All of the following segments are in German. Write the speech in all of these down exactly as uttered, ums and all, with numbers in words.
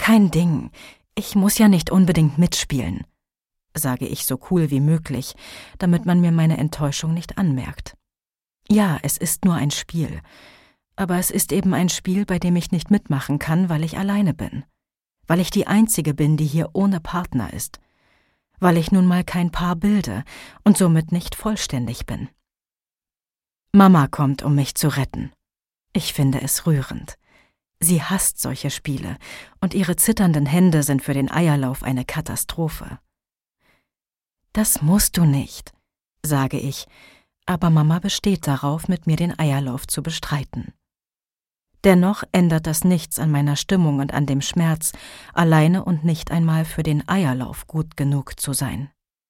Kein Ding, ich muss ja nicht unbedingt mitspielen, sage ich so cool wie möglich, damit man mir meine Enttäuschung nicht anmerkt. Ja, es ist nur ein Spiel, aber es ist eben ein Spiel, bei dem ich nicht mitmachen kann, weil ich alleine bin, weil ich die Einzige bin, die hier ohne Partner ist, weil ich nun mal kein Paar bilde und somit nicht vollständig bin. Mama kommt, um mich zu retten. Ich finde es rührend. Sie hasst solche Spiele, und ihre zitternden Hände sind für den Eierlauf eine Katastrophe. »Das musst du nicht«, sage ich, aber Mama besteht darauf, mit mir den Eierlauf zu bestreiten. Dennoch ändert das nichts an meiner Stimmung und an dem Schmerz, alleine und nicht einmal für den Eierlauf gut genug zu sein.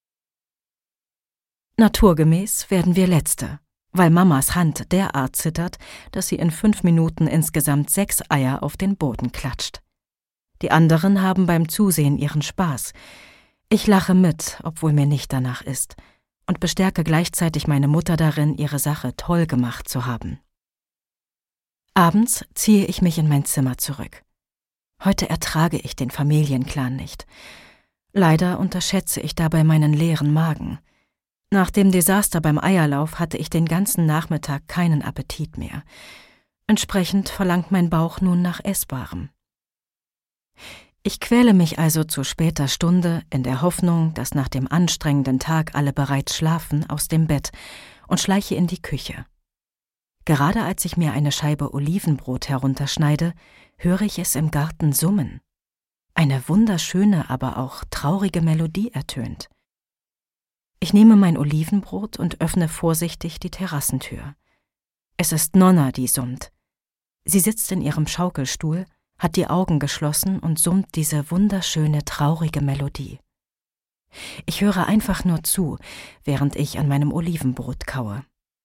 Naturgemäß werden wir Letzte, weil Mamas Hand derart zittert, dass sie in fünf Minuten insgesamt sechs Eier auf den Boden klatscht. Die anderen haben beim Zusehen ihren Spaß. Ich lache mit, obwohl mir nicht danach ist, und bestärke gleichzeitig meine Mutter darin, ihre Sache toll gemacht zu haben. Abends ziehe ich mich in mein Zimmer zurück. Heute ertrage ich den Familienclan nicht. Leider unterschätze ich dabei meinen leeren Magen. Nach dem Desaster beim Eierlauf hatte ich den ganzen Nachmittag keinen Appetit mehr. Entsprechend verlangt mein Bauch nun nach Essbarem. Ich quäle mich also zu später Stunde in der Hoffnung, dass nach dem anstrengenden Tag alle bereits schlafen, aus dem Bett und schleiche in die Küche. Gerade als ich mir eine Scheibe Olivenbrot herunterschneide, höre ich es im Garten summen. Eine wunderschöne, aber auch traurige Melodie ertönt. Ich nehme mein Olivenbrot und öffne vorsichtig die Terrassentür. Es ist Nonna, die summt. Sie sitzt in ihrem Schaukelstuhl, hat die Augen geschlossen und summt diese wunderschöne, traurige Melodie. Ich höre einfach nur zu, während ich an meinem Olivenbrot kaue.